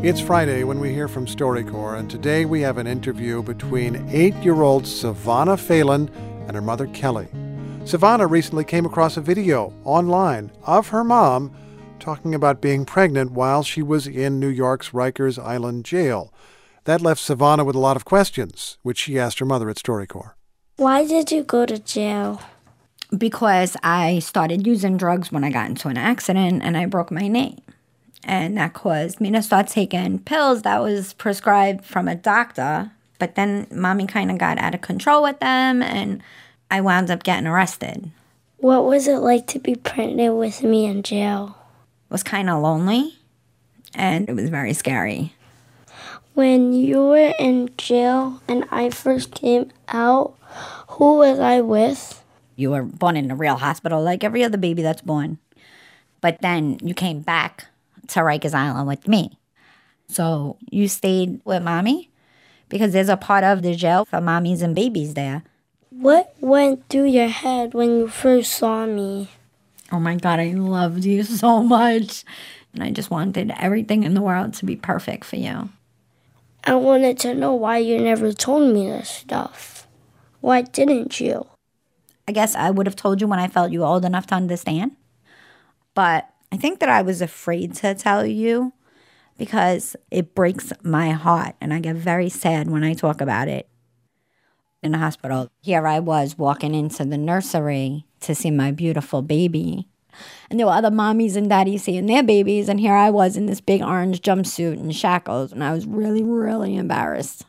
It's Friday when we hear from StoryCorps, and today we have an interview between 8-year-old Savannah Phelan and her mother, Kelly. Savannah recently came across a video online of her mom talking about being pregnant while she was in New York's Rikers Island jail. That left Savannah with a lot of questions, which she asked her mother at StoryCorps. Why did you go to jail? Because I started using drugs when I got into an accident and I broke my knee. And that caused me to start taking pills that was prescribed from a doctor. But then Mommy kind of got out of control with them and I wound up getting arrested. What was it like to be pregnant with me in jail? It was kind of lonely and it was very scary. When you were in jail and I first came out, who was I with? You were born in a real hospital like every other baby that's born. But then you came back to Rikers Island with me. So you stayed with Mommy? Because there's a part of the jail for mommies and babies there. What went through your head when you first saw me? Oh my God, I loved you so much. And I just wanted everything in the world to be perfect for you. I wanted to know why you never told me this stuff. Why didn't you? I guess I would have told you when I felt you were old enough to understand. But I think that I was afraid to tell you because it breaks my heart and I get very sad when I talk about it. In the hospital, here I was walking into the nursery to see my beautiful baby. And there were other mommies and daddies seeing their babies, and here I was in this big orange jumpsuit and shackles, and I was really, really embarrassed.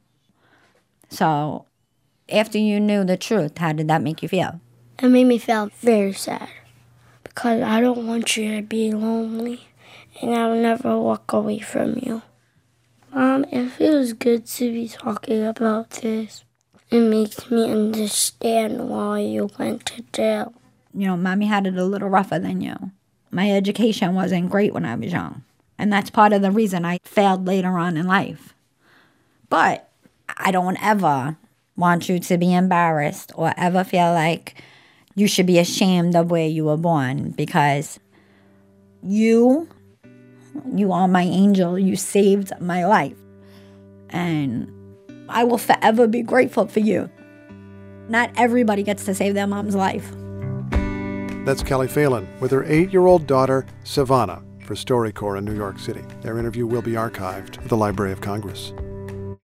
So, after you knew the truth, how did that make you feel? It made me feel very sad. Because I don't want you to be lonely, and I'll never walk away from you. Mom, it feels good to be talking about this. It makes me understand why you went to jail. You know, Mommy had it a little rougher than you. My education wasn't great when I was young, and that's part of the reason I failed later on in life. But I don't ever want you to be embarrassed or ever feel like you should be ashamed of where you were born, because you are my angel. You saved my life. And I will forever be grateful for you. Not everybody gets to save their mom's life. That's Kelly Phelan with her 8-year-old daughter, Savannah, for StoryCorps in New York City. Their interview will be archived at the Library of Congress.